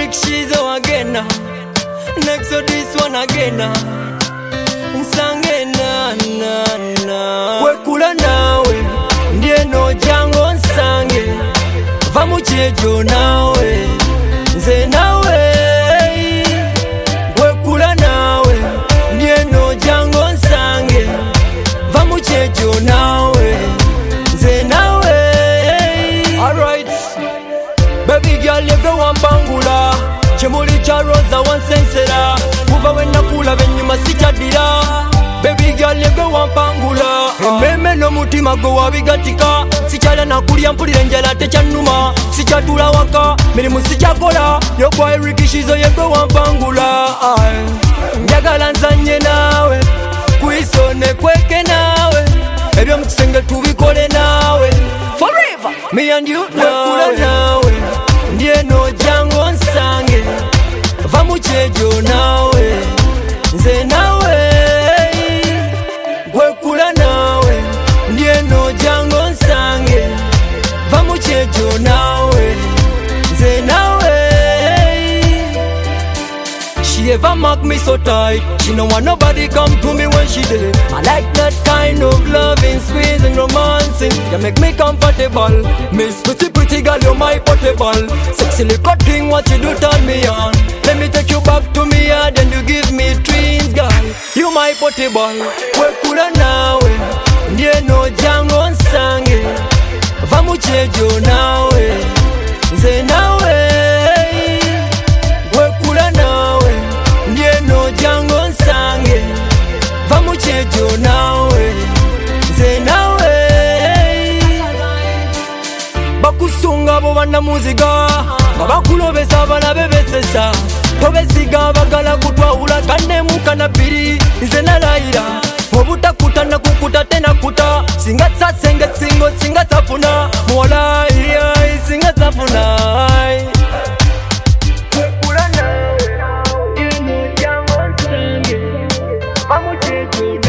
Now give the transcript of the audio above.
Rick Shizo again. Next to this one again. Nsange na Wekula nawe ndiye no jango nsange Vamuchejo nawe nze nawe Wekula nawe ndiye no jango nsange Vamuchejo nawe nze nawe. Alright, baby girl you go wampangula Chemuli cha rosa wansensera Kuva wena kula venyuma sichadira. Baby girl you go wampangula Ememe no mutima go wabigatika. Sichala na kulia mpulire njala techanuma. Sichatula waka mirimu sichakola. Yo boy Rick Shizo you go wampangula. Njagala nzanye nawe kuisone kweke nawe ebyo mukisenge tubikole nawe forever me and you nawe ndiye no jango nsange Vamuchejo nawe nze nawe. Wekula nawe ndiye no jango nsange Vamuchejo nawe nze nawe. She ever mark me so tight. She no want nobody come to me when she there. I like that kind of loving, squeezing, romancing. You make me comfortable. Miss pretty girl, you're my portable. Sexy little thing, what you do turn me on. Let me take you back to me yard and you give me dreams, girl. You my portable. Wekula nawe ndiye no jango nsange Vamuchejo nawe nze nawe. Wekula nawe ndiye no jango nsange Vamuchejo nawe nze nawe. Bakusunga bo bana muziga bakulobesa bana bebesesa tobesiga bagala kutwawula kane mukana biri nze nalayira obutakutana kukuta tena kuta singa tsasenge singo singa tsafuna mola singa tsafuna. Vamuchejo